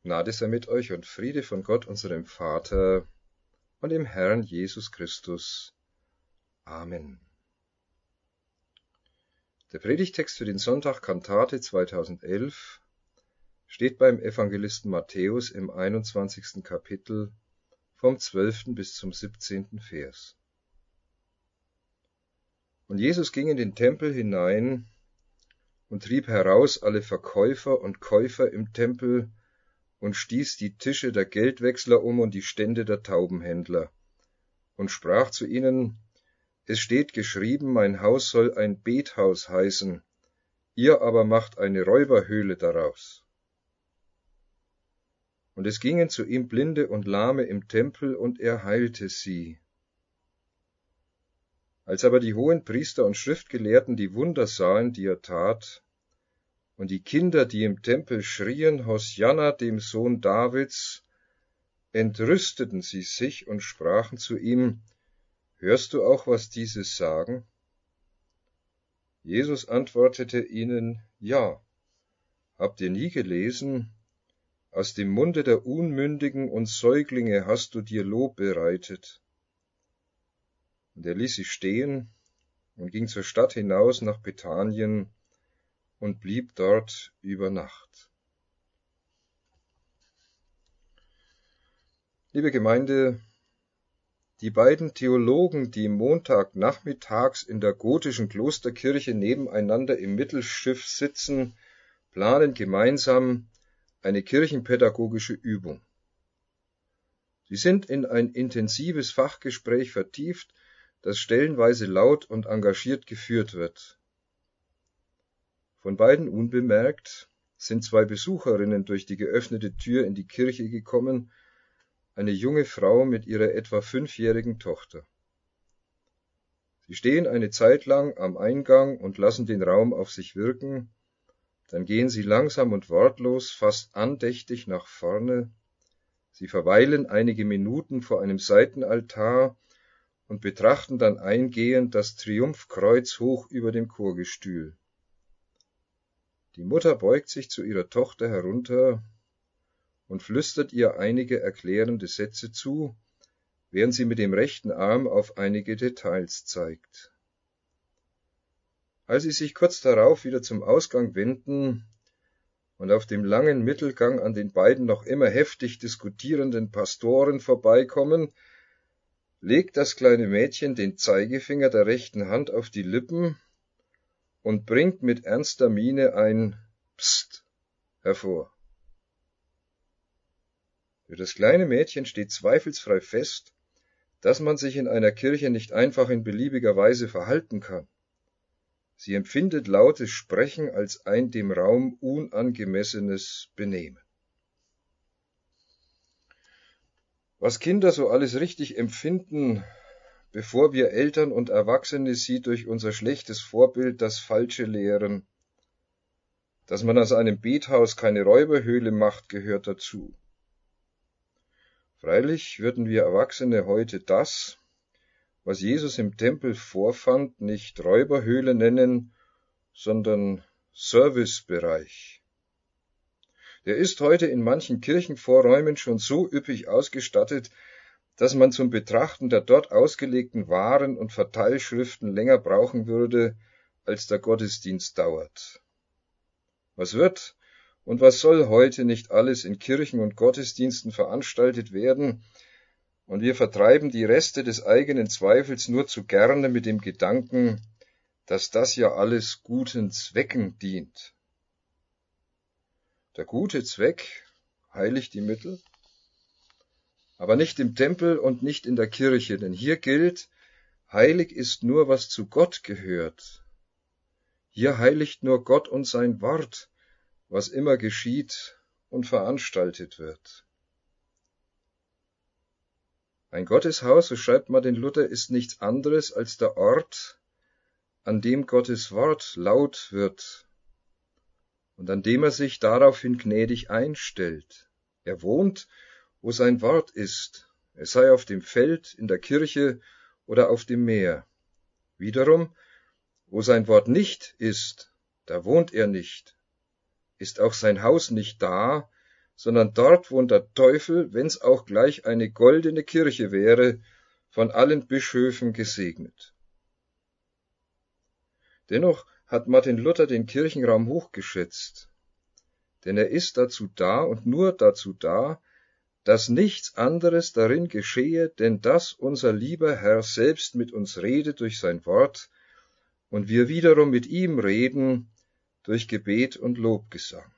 Gnade sei mit euch und Friede von Gott, unserem Vater und dem Herrn Jesus Christus. Amen. Der Predigtext für den Sonntag Kantate 2011 steht beim Evangelisten Matthäus im 21. Kapitel vom 12. bis zum 17. Vers. Und Jesus ging in den Tempel hinein und trieb heraus alle Verkäufer und Käufer im Tempel und stieß die Tische der Geldwechsler um und die Stände der Taubenhändler und sprach zu ihnen: Es steht geschrieben, mein Haus soll ein Bethaus heißen, ihr aber macht eine Räuberhöhle daraus. Und es gingen zu ihm Blinde und Lahme im Tempel, und er heilte sie. Als aber die Hohenpriester und Schriftgelehrten die Wunder sahen, die er tat, und die Kinder, die im Tempel schrien, Hosianna, dem Sohn Davids, entrüsteten sie sich und sprachen zu ihm: Hörst du auch, was diese sagen? Jesus antwortete ihnen: Ja. Habt ihr nie gelesen: Aus dem Munde der Unmündigen und Säuglinge hast du dir Lob bereitet? Und er ließ sie stehen und ging zur Stadt hinaus nach Bethanien und blieb dort über Nacht. Liebe Gemeinde, die beiden Theologen, die montagnachmittags in der gotischen Klosterkirche nebeneinander im Mittelschiff sitzen, planen gemeinsam eine kirchenpädagogische Übung. Sie sind in ein intensives Fachgespräch vertieft, das stellenweise laut und engagiert geführt wird. Von beiden unbemerkt sind zwei Besucherinnen durch die geöffnete Tür in die Kirche gekommen, eine junge Frau mit ihrer etwa 5-jährigen Tochter. Sie stehen eine Zeit lang am Eingang und lassen den Raum auf sich wirken, dann gehen sie langsam und wortlos, fast andächtig nach vorne. Sie verweilen einige Minuten vor einem Seitenaltar und betrachten dann eingehend das Triumphkreuz hoch über dem Chorgestühl. Die Mutter beugt sich zu ihrer Tochter herunter und flüstert ihr einige erklärende Sätze zu, während sie mit dem rechten Arm auf einige Details zeigt. Als sie sich kurz darauf wieder zum Ausgang wenden und auf dem langen Mittelgang an den beiden noch immer heftig diskutierenden Pastoren vorbeikommen, legt das kleine Mädchen den Zeigefinger der rechten Hand auf die Lippen und bringt mit ernster Miene ein Psst hervor. Für das kleine Mädchen steht zweifelsfrei fest, dass man sich in einer Kirche nicht einfach in beliebiger Weise verhalten kann. Sie empfindet lautes Sprechen als ein dem Raum unangemessenes Benehmen. Was Kinder so alles richtig empfinden, bevor wir Eltern und Erwachsene sie durch unser schlechtes Vorbild das Falsche lehren. Dass man aus einem Bethaus keine Räuberhöhle macht, gehört dazu. Freilich würden wir Erwachsene heute das, was Jesus im Tempel vorfand, nicht Räuberhöhle nennen, sondern Servicebereich. Der ist heute in manchen Kirchenvorräumen schon so üppig ausgestattet, dass man zum Betrachten der dort ausgelegten Waren und Verteilschriften länger brauchen würde, als der Gottesdienst dauert. Was wird und was soll heute nicht alles in Kirchen und Gottesdiensten veranstaltet werden, und wir vertreiben die Reste des eigenen Zweifels nur zu gerne mit dem Gedanken, dass das ja alles guten Zwecken dient. Der gute Zweck heiligt die Mittel, aber nicht im Tempel und nicht in der Kirche, denn hier gilt, heilig ist nur, was zu Gott gehört. Hier heiligt nur Gott und sein Wort, was immer geschieht und veranstaltet wird. Ein Gotteshaus, so schreibt Martin Luther, ist nichts anderes als der Ort, an dem Gottes Wort laut wird und an dem er sich daraufhin gnädig einstellt. Er wohnt, wo sein Wort ist, es sei auf dem Feld, in der Kirche oder auf dem Meer. Wiederum, wo sein Wort nicht ist, da wohnt er nicht. Ist auch sein Haus nicht da, sondern dort wohnt der Teufel, wenn's auch gleich eine goldene Kirche wäre, von allen Bischöfen gesegnet. Dennoch hat Martin Luther den Kirchenraum hochgeschätzt, denn er ist dazu da und nur dazu da, dass nichts anderes darin geschehe, denn dass unser lieber Herr selbst mit uns redet durch sein Wort und wir wiederum mit ihm reden durch Gebet und Lobgesang.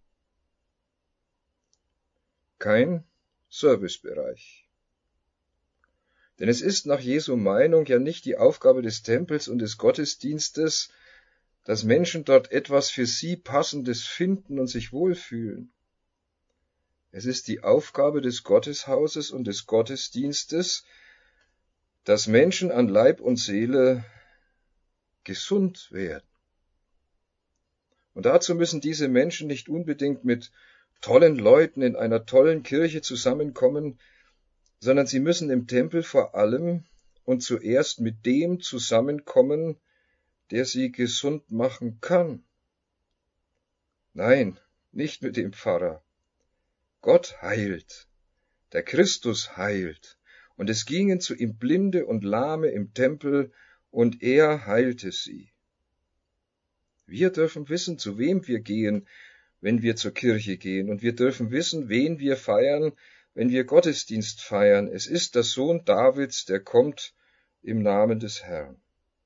Kein Servicebereich. Denn es ist nach Jesu Meinung ja nicht die Aufgabe des Tempels und des Gottesdienstes, dass Menschen dort etwas für sie Passendes finden und sich wohlfühlen. Es ist die Aufgabe des Gotteshauses und des Gottesdienstes, dass Menschen an Leib und Seele gesund werden. Und dazu müssen diese Menschen nicht unbedingt mit tollen Leuten in einer tollen Kirche zusammenkommen, sondern sie müssen im Tempel vor allem und zuerst mit dem zusammenkommen, der sie gesund machen kann. Nein, nicht mit dem Pfarrer. Gott heilt, der Christus heilt, und es gingen zu ihm Blinde und Lahme im Tempel, und er heilte sie. Wir dürfen wissen, zu wem wir gehen, wenn wir zur Kirche gehen, und wir dürfen wissen, wen wir feiern, wenn wir Gottesdienst feiern. Es ist der Sohn Davids, der kommt im Namen des Herrn.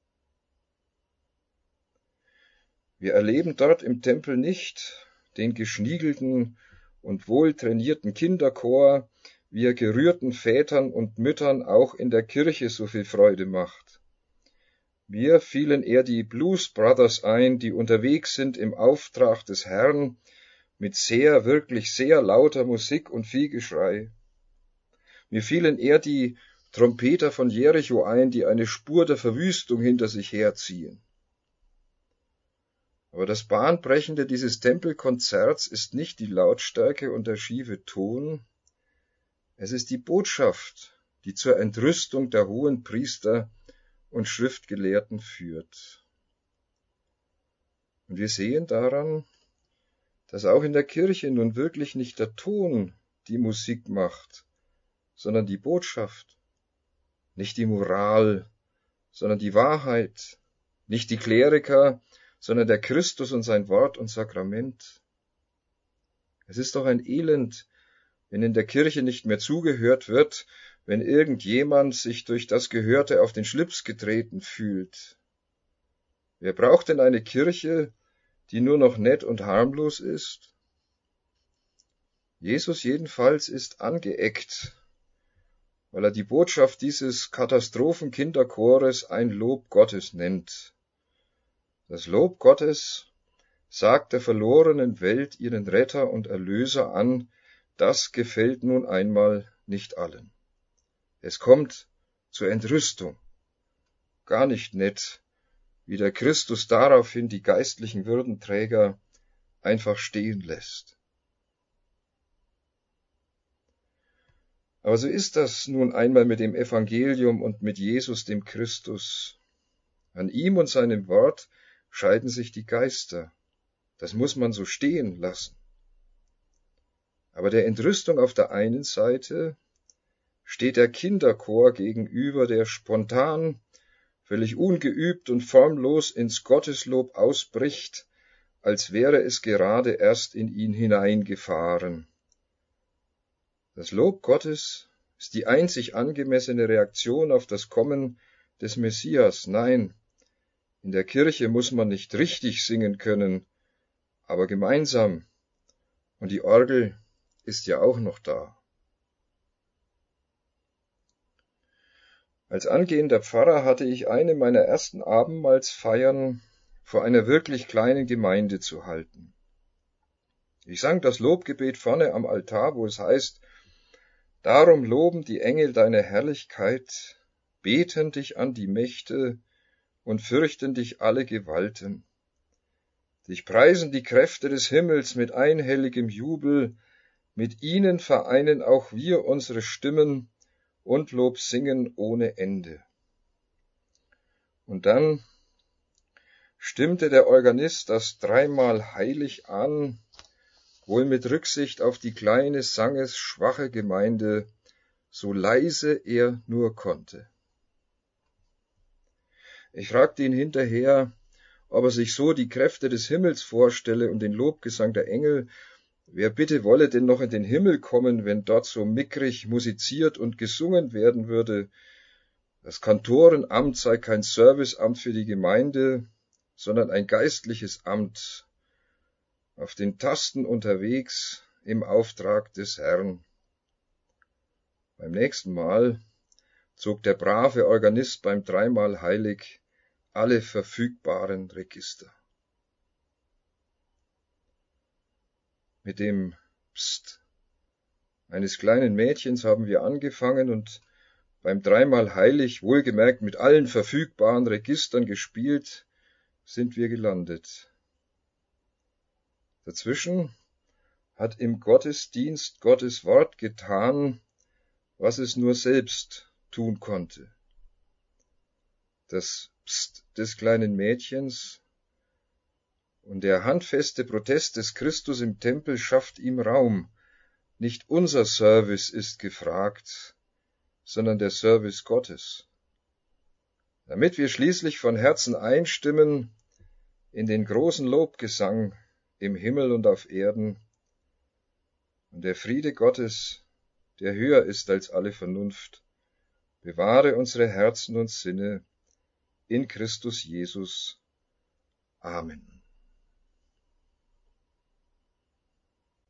Wir erleben dort im Tempel nicht den geschniegelten und wohltrainierten Kinderchor, wie er gerührten Vätern und Müttern auch in der Kirche so viel Freude macht. Mir fielen eher die Blues Brothers ein, die unterwegs sind im Auftrag des Herrn mit wirklich sehr lauter Musik und viel Geschrei. Mir fielen eher die Trompeter von Jericho ein, die eine Spur der Verwüstung hinter sich herziehen. Aber das Bahnbrechende dieses Tempelkonzerts ist nicht die Lautstärke und der schiefe Ton, es ist die Botschaft, die zur Entrüstung der Hohenpriester und Schriftgelehrten führt. Und wir sehen daran, dass auch in der Kirche nun wirklich nicht der Ton die Musik macht, sondern die Botschaft, nicht die Moral, sondern die Wahrheit, nicht die Kleriker, sondern der Christus und sein Wort und Sakrament. Es ist doch ein Elend, wenn in der Kirche nicht mehr zugehört wird, wenn irgendjemand sich durch das Gehörte auf den Schlips getreten fühlt. Wer braucht denn eine Kirche, die nur noch nett und harmlos ist? Jesus jedenfalls ist angeeckt, weil er die Botschaft dieses Katastrophenkinderchores ein Lob Gottes nennt. Das Lob Gottes sagt der verlorenen Welt ihren Retter und Erlöser an, das gefällt nun einmal nicht allen. Es kommt zur Entrüstung. Gar nicht nett, wie der Christus daraufhin die geistlichen Würdenträger einfach stehen lässt. Aber so ist das nun einmal mit dem Evangelium und mit Jesus, dem Christus. An ihm und seinem Wort scheiden sich die Geister. Das muss man so stehen lassen. Aber der Entrüstung auf der einen Seite steht der Kinderchor gegenüber, der spontan, völlig ungeübt und formlos ins Gotteslob ausbricht, als wäre es gerade erst in ihn hineingefahren. Das Lob Gottes ist die einzig angemessene Reaktion auf das Kommen des Messias. Nein, in der Kirche muss man nicht richtig singen können, aber gemeinsam. Und die Orgel ist ja auch noch da. Als angehender Pfarrer hatte ich eine meiner ersten Abendmahlsfeiern vor einer wirklich kleinen Gemeinde zu halten. Ich sang das Lobgebet vorne am Altar, wo es heißt: Darum loben die Engel deine Herrlichkeit, beten dich an die Mächte und fürchten dich alle Gewalten. Dich preisen die Kräfte des Himmels mit einhelligem Jubel, mit ihnen vereinen auch wir unsere Stimmen und Lob singen ohne Ende. Und dann stimmte der Organist das dreimal heilig an wohl mit Rücksicht auf die kleine, sangesschwache Gemeinde, so leise er nur konnte. Ich fragte ihn hinterher, ob er sich so die Kräfte des Himmels vorstelle und den Lobgesang der Engel. Wer bitte wolle denn noch in den Himmel kommen, wenn dort so mickrig musiziert und gesungen werden würde? Das Kantorenamt sei kein Serviceamt für die Gemeinde, sondern ein geistliches Amt, auf den Tasten unterwegs im Auftrag des Herrn. Beim nächsten Mal zog der brave Organist beim Dreimal Heilig alle verfügbaren Register. Mit dem Psst eines kleinen Mädchens haben wir angefangen und beim Dreimal Heilig, wohlgemerkt mit allen verfügbaren Registern gespielt, sind wir gelandet. Dazwischen hat im Gottesdienst Gottes Wort getan, was es nur selbst tun konnte. Das Psst des kleinen Mädchens und der handfeste Protest des Christus im Tempel schafft ihm Raum. Nicht unser Service ist gefragt, sondern der Service Gottes. Damit wir schließlich von Herzen einstimmen in den großen Lobgesang im Himmel und auf Erden. Und der Friede Gottes, der höher ist als alle Vernunft, bewahre unsere Herzen und Sinne in Christus Jesus. Amen.